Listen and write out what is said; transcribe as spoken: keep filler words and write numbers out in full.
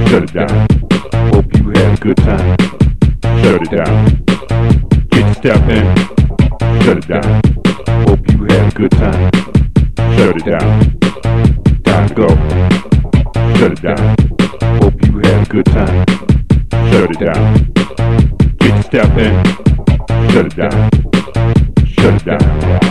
Shut it down. Hope you had a good time. Shut it down. Get your step in. Shut it down. Hope you had a good time. Shut it down. Time to go. Shut it down. Hope you had a good time. Shut it down. Get your step in. Shut it down. Shut it down.